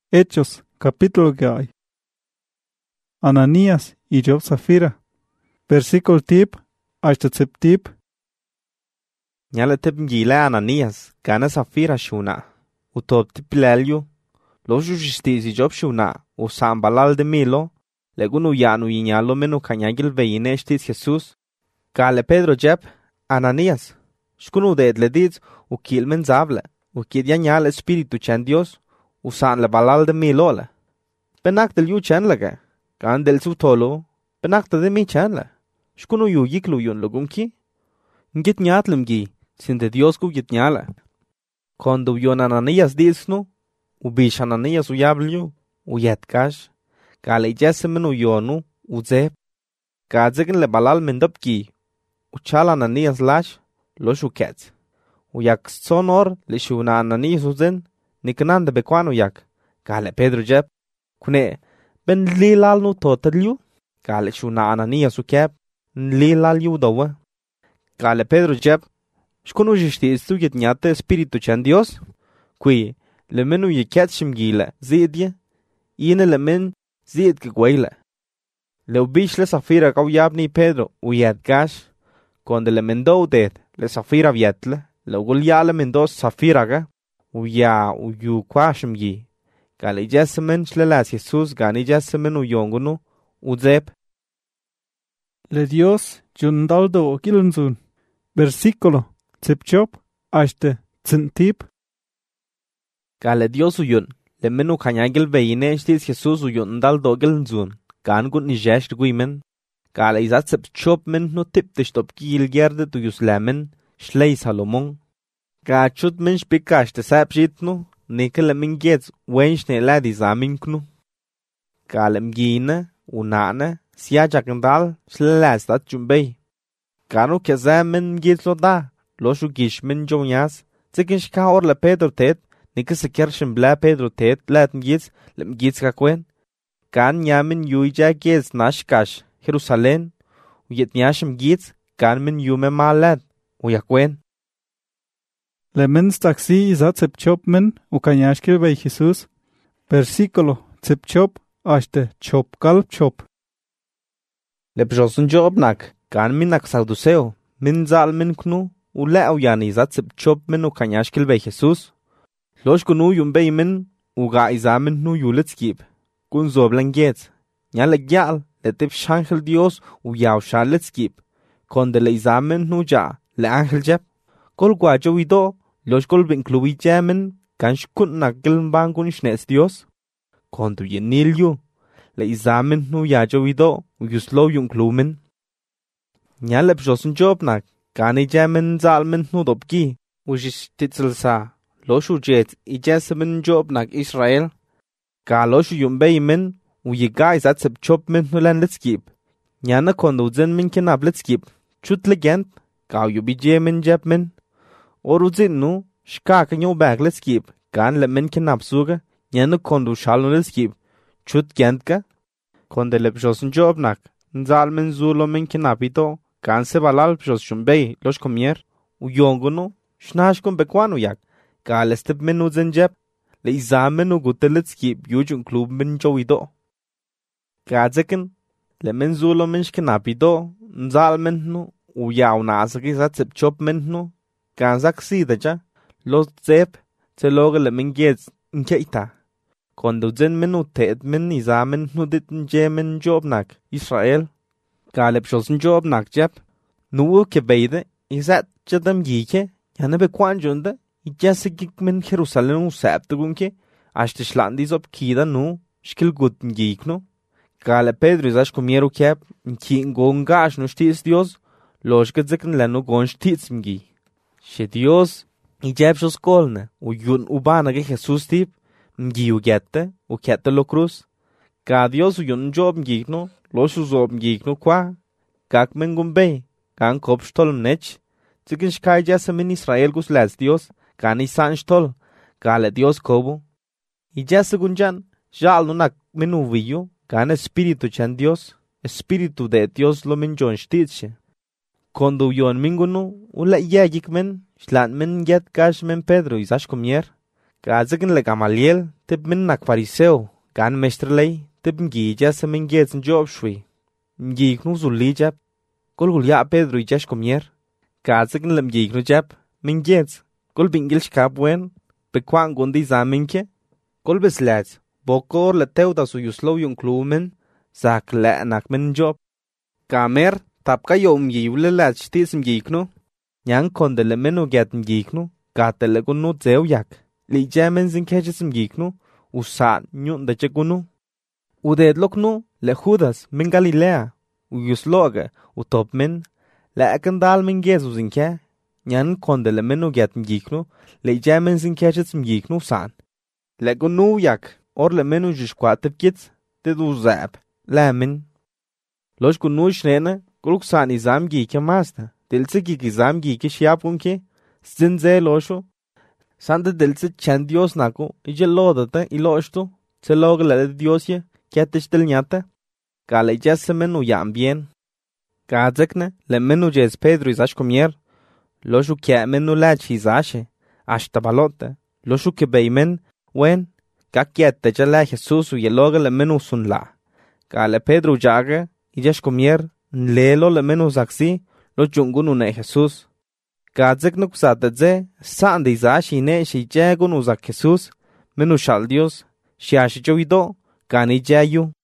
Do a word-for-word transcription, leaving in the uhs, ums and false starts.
Hechos, capítulo que hay. Ananías y Job Zafira. Versículo tip, hasta tip tip. Nyala tip njila Ananías, gana Zafira shuna. Utop tip lelyu. Lo justizi Job shuna, u sambalal de milo. Legunu yanu yinyalo menu kanyagil veyine estis Jesus. Kale Pedro Jeb, Ananías. Shkunu de edlediz, u kilmen zavle. U kidya nyal espiritu chen Dios. Usan le balal de milola. Penak del yu chen laga. Kan del su tolo. Penak de mi chen la. Shkunu yu yiklu yun lugumki. Ngit nyatlum gi. Sin de Dios ku yit nyala. Kondo yon Ananías disnu. Ubish Ananías uyablu. Uyatkash. Kale jesemen uyonu. Uzeb. Kadzegen le balal mendop ki. Uchal Ananías lash. Losh ukets. Uyak sonor le shuna Ananías uzen. Nikanan de bekwano yak. Kale Pedro Jeb. Kune. Ben lilal nu totalyu. Kale shuna Ananías ukeb. Lilal yu dawa. Kale Pedro Jeb. Shkunu jishti istu yit nyate espiritu chen Dios. Kui. Le menu yiket shimgila. Zidye. Ine le men. Zid kigwele. Le ubish le Zafira kau yabni Pedro. Uyad gash. Konde le mendo dead. Le Zafira vietle. Le ugulya le mendo Zafira ga. Uya uyu kwashim yi. Kale jesemen shlelas Jesus gani jesemen uyongunu. Uzeb. Le Dios yundaldo o kilunzun. Versículo tsipchop hasta tsintip. Kale Dios uyun. Le menu kanyagil veyine estis Jesus uyundaldo gilunzun. Gan gut nijesh guimen. Kale izat tsipchop men no tip tishtop gil gerde tu yuslemen. Shlei Salomon. Gachut men spikash te sapjitnu. Nikele men gets wenshne ladi zaminknu. Kale mgine. Unane. Sia jakendal. Shlelas dat jumbei. Kanu kezamen gitlo da. Loshu gishmin jonyas. Zikin shka or le Pedro tet. Nikese kershim bla Pedro tet. Latin gits. Lem gits kakwen. Kan yamin yuija gits nashkash. Jerusalem. Uyet nyashim gits. Kan min yume malad. Uyakwen. Le mens taxi izat tsipchop men u kanyashkil vey Jesus. Versículo tsipchop hasta chop kalp chop. Le pjosun job nak. Kan min nak sauduseo. Min zal min knu. Ule au yani izat tsipchop men u kanyashkil vey Jesus. Losh kunu yumbey min. Uga izamin nu yuletskib. Kun zoblan gets. Nyale gyal. Le tip shangel Dios u yaw shaletskib. Konde le izamin nu ja. Le angel jeb. Kol guajo wido. Losh kol vinkluwi jamin. Kan shkun na gilmbang kun shnes Dios. Kondu yenil yu. Le izamin nu yajo wido. U yuslo yung klumin. Nyale pjosun job nak. Kani jamin zalmin nu dobgi. Ujish titzel sa. Loshu jet. Ijasamin job nak Israel. Ka loshu yumbey min. U yiga izat sep chop min nu lan letskib. Nyana kondu zen min kinab letskib. Chut legend. Ka yubi jamin jab min. Oru zin nu. Shka kanyo bag letskib. Kan le min kinab suga. Nyana kondu shalun letskib. Chut gent ka. Konde le pjosun job nak. Nzal min zulo min kinab ito. Kan se balal pjos shumbey. Losh komier. U yongunu. Shnash kun bekwanu yak. Ka le step min u zen jab. Le izamin u gutte letskib. Yujun klub min jo ito. Ka zekin. Le min zulo min shkinab ito. Nzal min nu. U yaw nasaki zat sep chop min nu. Kan zak sida ja. Los zep. Te loge le min gets. Nke ita. Kondo zen min u teet min izamin nu dit nje min job nak. Israel. Ka le pshosin job nak jab. Nu u kebeide. Izat jadam yike. Yana be kwan jonda. Ijase gik min Jerusalem u sapte gunke. Ashte shlandi zop kida nu. Shkil gut ngik nu. Ka le Pedro izash kumieru keb. Nki ngongash nu shtis Dios. Losh gedzekn lenu gon shtis mgi. She Dios. Ijab shos kolne. U yun ubana ge Jesus tip. Mgi u gette. U kette lo cruz. Ka Dios u yun job ngik nu. Losh u zob ngik nu kwa. Kak men gumbey. Kan kop shtol mnech. Zikin shkai jasa min Israel gus las Dios. Kan isan shtol. Ka le Dios kobo. Ijasa gunjan. Jal nu nak minu viyo. Kan espiritu chan Dios. Espiritu de Dios lo min jon shtitshe. Kondo yon mingunu. Ula yagik men. Shlan men get kash men Pedro izash komier. Gazakin le Gamaliel, tip min nak fariseo, gan mestre ley, tip ngi jas min gets njob shwi. Ngi knu zulli jab, kol gul ya Pedro i jash komier. Gazakin le ngi knu jab, min gets, kol bingil shkab wen, pe kwang gundi zaminke, kol beslaz, bokor le teuda su yuslow yung klumen, zak le nak min njob. Kamer, tap ka yom ngi ule laz shtis ngi knu, nyang konde le menu get ngi knu, gata le kunu zeo yak. Li jamen zin keches ngi knu, usan nyun de che kunu. Uded loknu le Judas min Galilea, u yusloga, u top min, le akandal min gezu zin ke, nyan konde le menu get ngi knu, le jamen zin keches ngi knu san. Le kunu yak, or le menu jishkwatep kits, te du zab, le min. Losh kunu shrena, kuluk san izam gi ke masta, dilse gi gizam gi ke shiap unke, zin ze losho, Santa delce chan Dios nako, ije lodata i loshto, se loga la de Dios ye, kiatish del nyata, ka le jesse menu yam bien. Ka zekne, le menu jes Pedro izash komier, loshu kia menu lach izashe, ashta balota, loshu ke beimen, wen, ka kiette jala Jesusu ye loga le menu sun la. Ka le Pedro jaga, ijash komier, nlelo le menu zaksi, lo chungunu ne Jesus. Gadzek nuk satadze, sande izashi ne shi jagun uzak Jesus, menu shal Dios, shi ashi jovido, gani jayu.